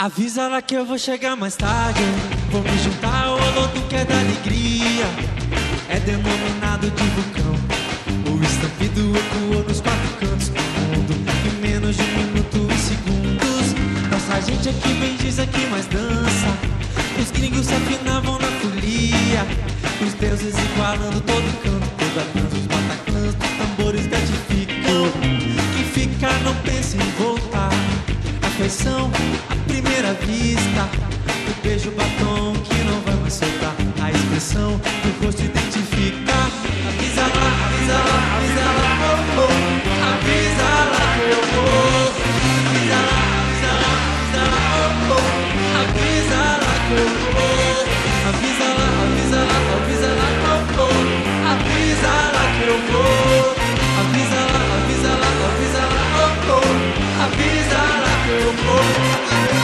Avisa lá que eu vou chegar mais tarde. Vou me juntar ao Olodo que é da alegria. É denominado de vulcão. O estampido ecoou nos quatro cantos do mundo. Em menos de 1 minuto e segundos. Nossa gente aqui bem diz, aqui mais dança. Os gringos se afinavam na folia. Os deuses igualando todo canto. Toda dança, os bataclãs dos tambores gratificam. Quem fica não pensa em voltar. Afeição à primeira vista. O beijo, batom que não vai mais soltar. A expressão do rosto identifica. Avisa lá, avisa lá, avisa lá, oh, oh. Avisa lá que eu vou. Avisa lá, avisa lá, avisa lá, oh, oh. Avisa lá que eu vou. Avisa lá, avisa lá, avisa lá, oh, oh. Avisa lá que eu vou. Avisa lá, avisa lá, avisa lá, oh, oh. Avisa lá que eu vou.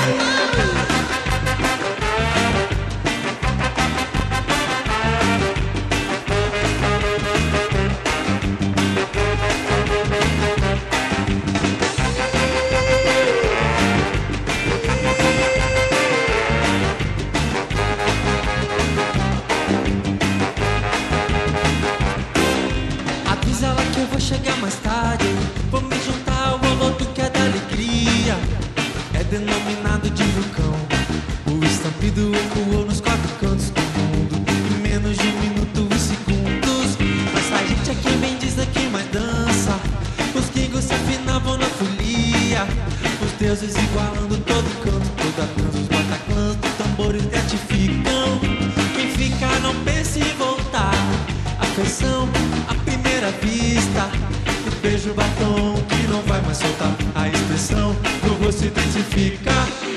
Avisa lá que eu vou chegar mais tarde. Vou me juntar ao Olodo que é da alegria. É denominado de vulcão. O estampido ecoou nos quatro cantos do mundo. Em menos de 1 minuto e segundos. Nossa gente aqui bem diz, aqui mais dança. Os gringos se afinavam na folia. Os deuses igualando todo canto. Toda dança, os bataclãs dos tambores gratificam. Quem fica não pensa em voltar. Afeição à primeira vista. O beijo, batom que não vai mais soltar. A expressão do rosto identifica.